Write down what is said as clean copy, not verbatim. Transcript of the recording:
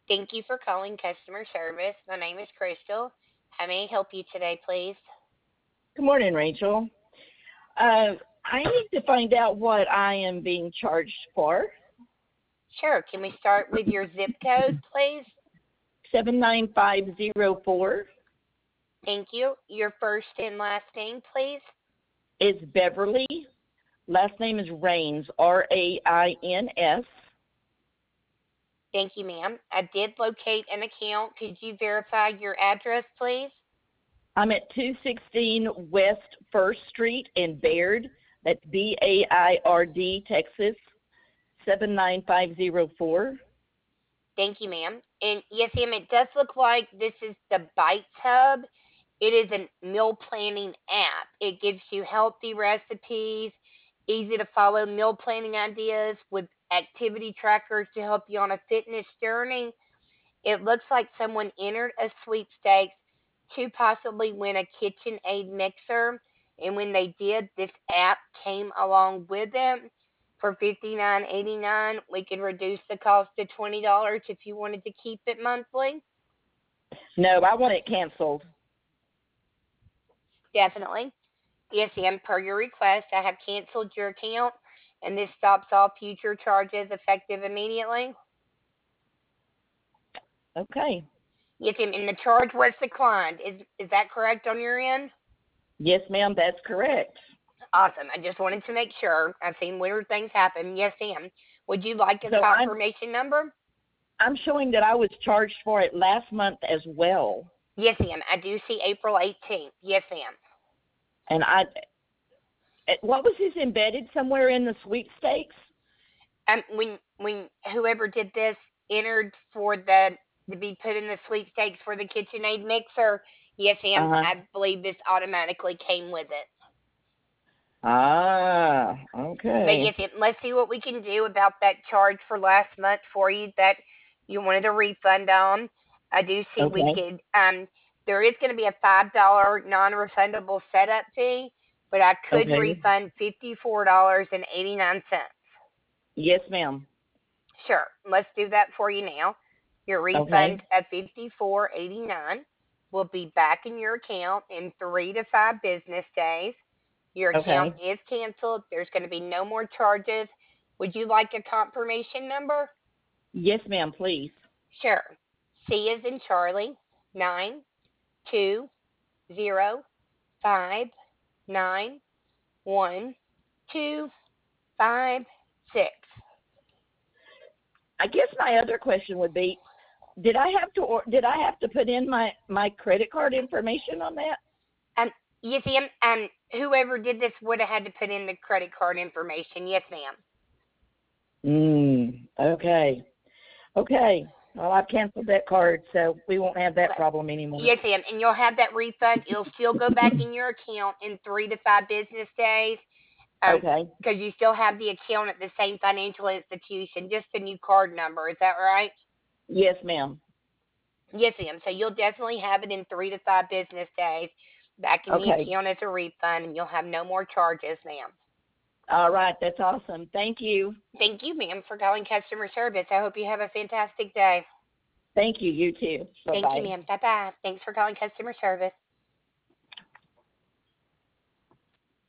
Thank you for calling customer service. My name is Crystal. How may I help you today, please? Good morning, Rachel. I need to find out what I am being charged for. Sure. Can we start with your zip code, please? 79504 Thank you. Your first and last name, please. is Beverly. Last name is Rains, Rains. Thank you, ma'am. I did locate an account. Could you verify your address, please? I'm at 216 West First Street in Baird. That's Baird, Texas, 79504. Thank you, ma'am. And yes, ma'am, it does look like this is the Bites Hub. It is a meal planning app. It gives you healthy recipes, easy to follow meal planning ideas with activity trackers to help you on a fitness journey. It looks like someone entered a sweepstakes to possibly win a KitchenAid mixer. And when they did, this app came along with it. For $59.89, we can reduce the cost to $20 if you wanted to keep it monthly. No, I want it canceled. Definitely. Yes, and per your request, I have canceled your account, and this stops all future charges effective immediately. Okay. Yes, and the charge was declined. Is that correct on your end? Yes, ma'am, that's correct. Awesome. I just wanted to make sure. I've seen weird things happen. Yes, ma'am. Would you like a So confirmation number? I'm showing that I was charged for it last month as well. Yes, ma'am. I do see April 18th. Yes, ma'am. And what was this embedded somewhere in the sweepstakes? When whoever did this entered for the to be put in the sweepstakes for the KitchenAid mixer, yes, ma'am. Uh-huh. I believe this automatically came with it. Ah, But okay. yes, ma'am, let's see what we can do about that charge for last month for you that you wanted a refund on. I do see we Okay. could. There is going to be a $5 non-refundable setup fee, but I could Okay. refund $54.89. Yes, ma'am. Sure, let's do that for you now. Your refund Okay. of $54.89 will be back in your account in 3 to 5 business days. Your account Okay. is canceled. There's going to be no more charges. Would you like a confirmation number? Yes, ma'am, please. Sure. C is in Charlie, 920591256. I guess my other question would be, did I have to put in my credit card information on that? Um, you see, whoever did this would have had to put in the credit card information. Yes, ma'am. Okay. Okay. Well, I've canceled that card, so we won't have that Okay. problem anymore. Yes, ma'am. And you'll have that refund. It'll still go back in your account in 3 to 5 business days. Um, Okay. because you still have the account at the same financial institution, just a new card number. Is that right? Yes, ma'am. Yes, ma'am. So you'll definitely have it in 3 to 5 business days back in the Okay. account as a refund, and you'll have no more charges, ma'am. All right. That's awesome. Thank you. Thank you, ma'am, for calling customer service. I hope you have a fantastic day. Thank you. You too. Thank you, Bye-bye. ma'am. Bye bye. Thanks for calling customer service.